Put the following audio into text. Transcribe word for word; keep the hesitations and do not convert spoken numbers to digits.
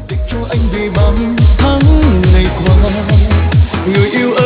cho anh vì bao tháng ngày qua, người yêu